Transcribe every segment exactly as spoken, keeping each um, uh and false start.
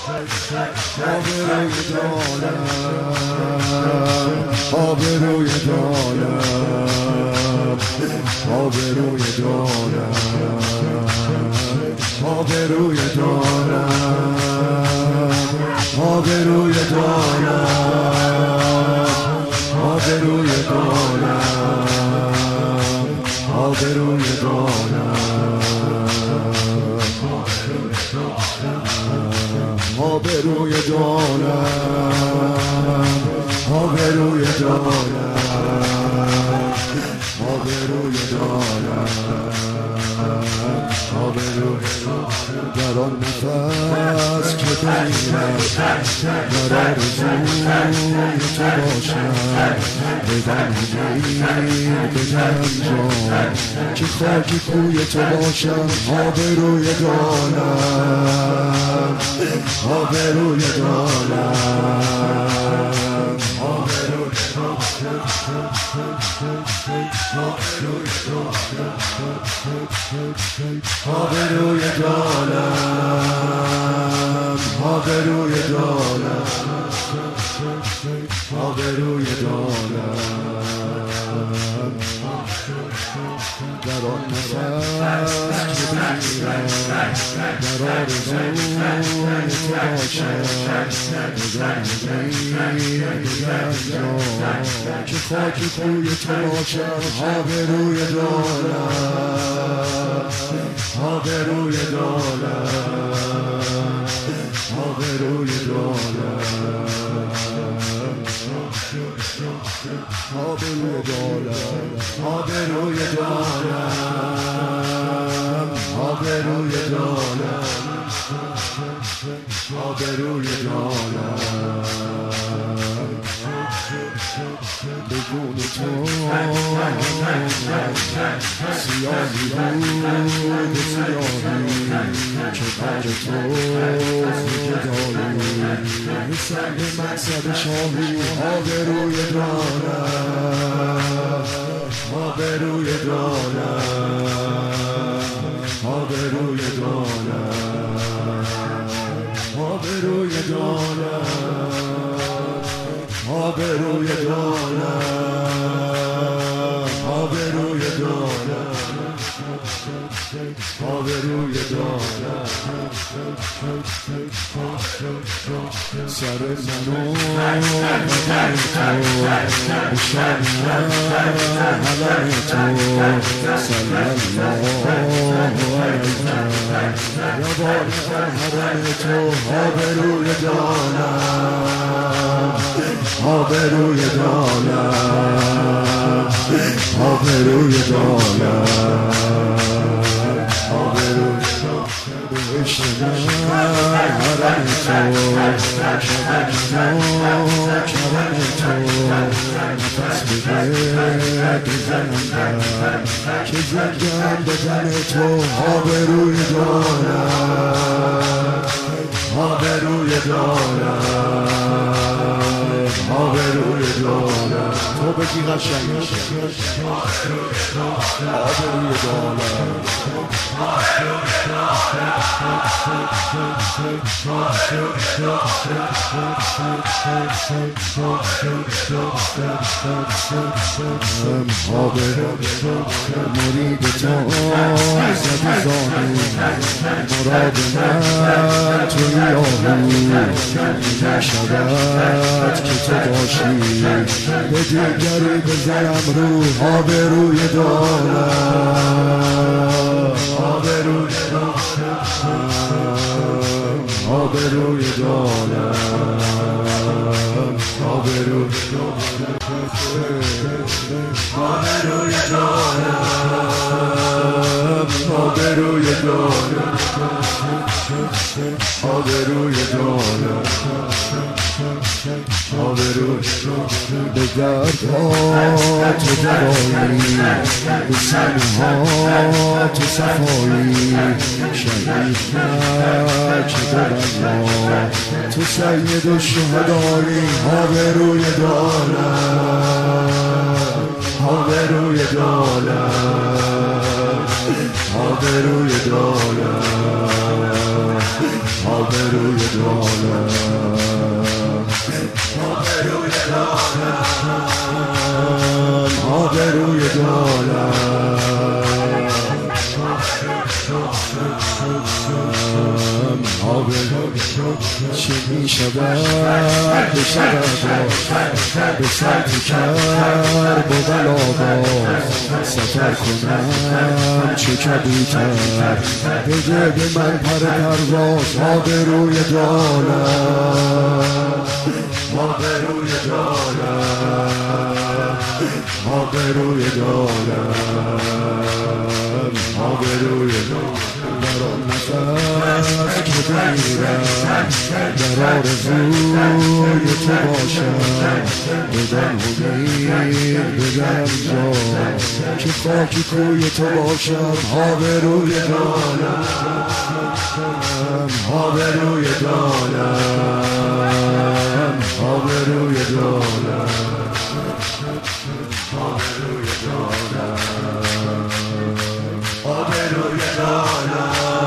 آبروی دارم، آبروی دارم، آبروی دارم، آبروی دارم، آبروی دارم، آبروی دارم، آبروی دارم، آبروی دارم، آبروی دارم، آبروی دارم، آبروی در آن نفس که بمیرم در آرزوی تو باشم، بدم دیر بگم جان که خاکی کوی تو باشم. آبروی دارم، آبروی دارم، آبروی آبروی دارم، آبروی دارم، آبروی دارم، در آن نفس که بمیرم در آرزوی تو باشم، بدم دیر بگم جان که خاکی کوی تو باشم. آبروی دارم، آبروی دارم، آبروی دارم، آبروی دارم، آبروی دارم، آبروی دارم، آبروی دارم، بدون تو سیاهی بود سیاهی که بر تو خدایی سر به مقصد شاهی. آبروی دارم، آبروی دارم، آبروی دارم، آبروی دارم، آبروی دارم، آبروی دارم، آبروی دارم، سر منو بدن تو بشم علم تو صلی الله علیک یا بار حرم تو. آبروی دارم، آبروی دارم، آبروی دارم، آبروی بهشت حرم تو شبم کرم تو نفس بده بزنم در که زنگم بدن تو. آبروی دارم، آبروی دارم، آبروی دارم. تو بگی قشنگ آبروی دارم، مرید تو زدی زانو مراد من توی آهو نشود که تو باشی به دیگری بزنم رو. آبروی دارم، آبروی دارم، آبروی دارم، آبروی دارم، آبروی دارم، آبروی دارم، آبروی دارم، آبروی به دردات دوایی به سنها تو صفایی شهید نکه ببلا تو سید و شهدایی. آبروی دارم، آبروی دارم، آبروی دارم، آبروی آبروی دارم، آبروی دارم، چه می شود به شود به سمت کرد با بلاباز سفر کنم چه کبوتر بده به من پر پرواز. آبروی دارم، آبروی دارم، آبروی دارم، آبروی دارم. در آن نفس که بمیرم در آرزوی تو باشم، بدان امید بدم جا که خاکی کوی تو باشم. آبروی دارم، آبروی دارم، آبروی دارم، آبروی دارم، آبروی دارم،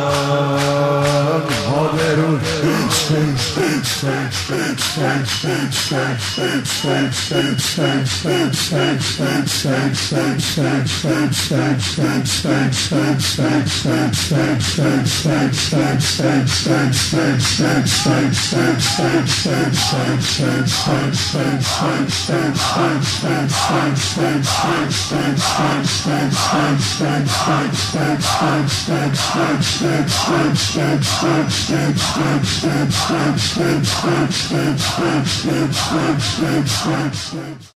آبروی